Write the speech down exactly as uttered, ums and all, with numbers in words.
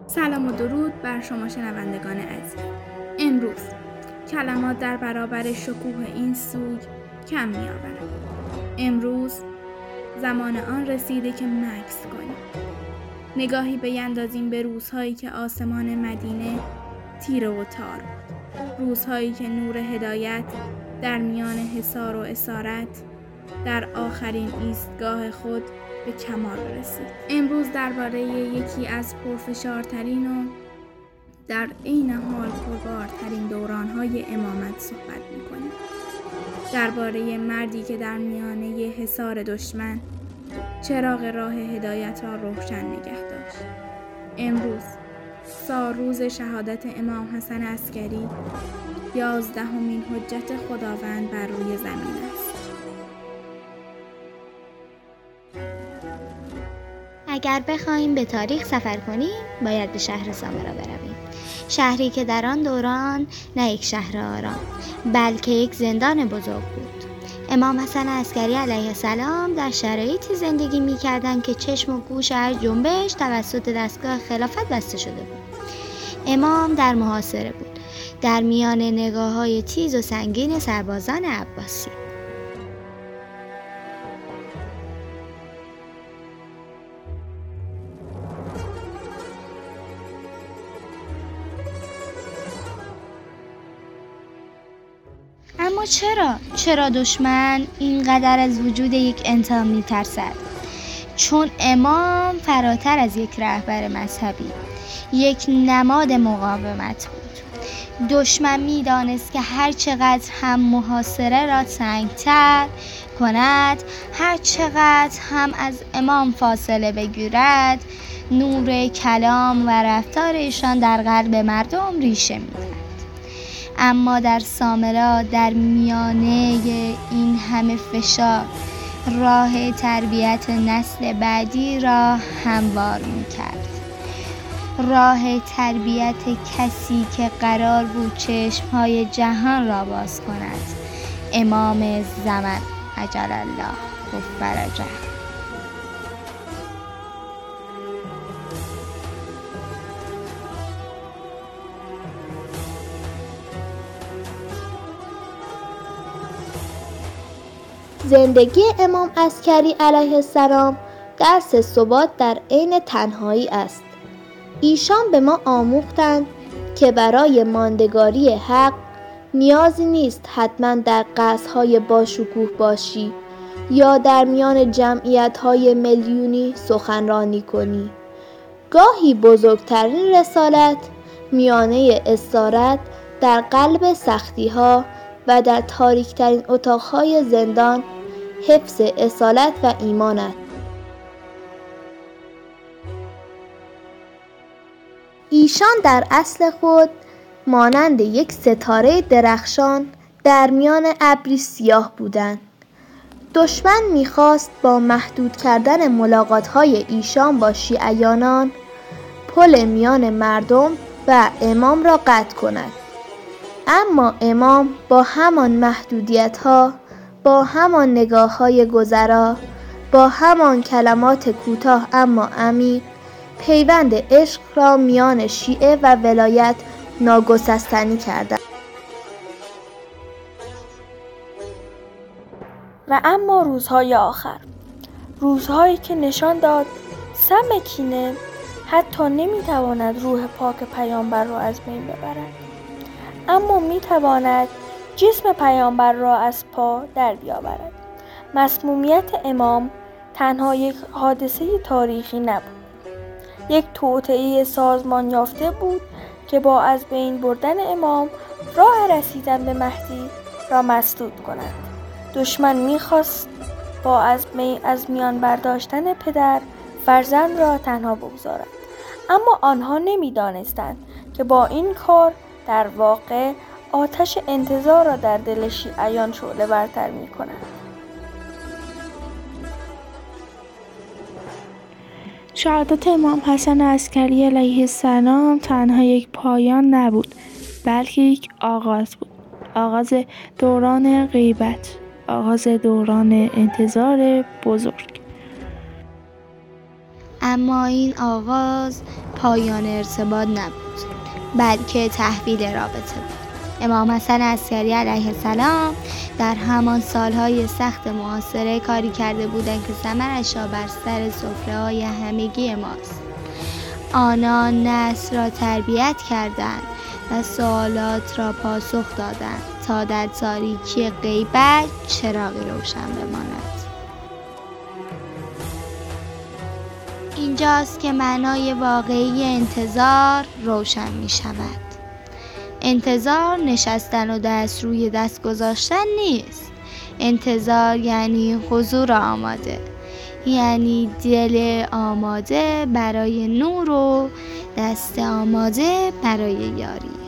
سلام و درود بر شما شنوندگان عزیز. امروز کلمات در برابر شکوه این سوگ کم می آورند. امروز زمان آن رسیده که مکث کنیم. نگاهی بیندازیم به روزهایی که آسمان مدینه تیره و تار بود. روزهایی که نور هدایت در میان حصار و اسارت در آخرین ایستگاه خود به کمال رسید. امروز درباره یکی از پرفشارترین و در عین حال پربارترین دوران‌های امامت صحبت می‌کنیم. درباره مردی که در میانه حصار دشمن چراغ راه هدایت را روشن نگه داشت. امروز سالروز شهادت امام حسن عسکری، یازدهمین حجت خداوند بر روی زمین است. اگر بخواهیم به تاریخ سفر کنیم باید به شهر سامرا برویم، شهری که در آن دوران نه یک شهر آرام بلکه یک زندان بزرگ بود. امام حسن عسکری علیه السلام در شرایطی زندگی می‌کردند که چشم و گوش هر جنبش توسط دستگاه خلافت بسته شده بود. امام در محاصره بود، در میان نگاه‌های تیز و سنگین سربازان عباسی. اما چرا؟ چرا دشمن اینقدر از وجود یک انسان می‌ترسد؟ چون امام فراتر از یک رهبر مذهبی، یک نماد مقاومت بود. دشمن می‌دانست که هر چقدر هم محاصره را سنگتر کند، هر چقدر هم از امام فاصله بگیرد، نور کلام و رفتار ایشان در قلب مردم ریشه می‌دهد. اما در سامرا در میانه این همه فشار راه تربیت نسل بعدی را هموار می‌کرد. راه تربیت کسی که قرار بود چشم‌های جهان را باز کند، امام زمان عجل الله فرجه. زندگی امام عسکری علیه السلام درس ثبات در عین تنهایی است. ایشان به ما آموختند که برای ماندگاری حق نیازی نیست حتما در قصرهای باشکوه باشی یا در میان جمعیت‌های میلیونی سخنرانی کنی. گاهی بزرگترین رسالت میانه اسارت در قلب سختی‌ها و در تاریک‌ترین اتاق‌های زندان حفظ اصالت و ایمان است. ایشان در اصل خود مانند یک ستاره درخشان در میان ابری سیاه بودند. دشمن می‌خواست با محدود کردن ملاقات‌های ایشان با شیعیانان پل میان مردم و امام را قطع کند. اما امام با همان محدودیت‌ها، با همان نگاه‌های گذرا، با همان کلمات کوتاه اما عمیق، پیوند عشق را میان شیعه و ولایت ناگسستنی کردند. و اما روزهای آخر، روزهایی که نشان داد سم کینه حتی نمیتواند روح پاک پیامبر را از بین ببرد، اما میتواند جسم پیامبر را از پا در بیاورد. مسمومیت امام تنها یک حادثه تاریخی نبود، یک توطئه سازمان یافته بود که با از بین بردن امام راه رسیدن به مهدی را مسدود کند. دشمن میخواست با از, می از میان برداشتن پدر فرزند را تنها بگذارد، اما آنها نمیدانستند که با این کار در واقع آتش انتظار را در دل شیعیان شعله برتر می کند. شهادت امام حسن عسکری علیه السلام تنها یک پایان نبود، بلکه یک آغاز بود. آغاز دوران غیبت، آغاز دوران انتظار بزرگ. اما این آغاز پایان ارتباط نبود، بلکه تحویل رابطه بود. امام حسن عسکری علیه السلام در همان سالهای سخت محاصره کاری کرده بودند که ثمرش را بر سر سفره‌های همگی ماست. آنان نسل را تربیت کردند و سوالات را پاسخ دادند تا در تاریکی غیبت چراغی روشن بماند. اینجاست که معنای واقعی انتظار روشن می شود. انتظار نشستن و دست روی دست گذاشتن نیست. انتظار یعنی حضور آماده، یعنی دل آماده برای نور و دست آماده برای یاری.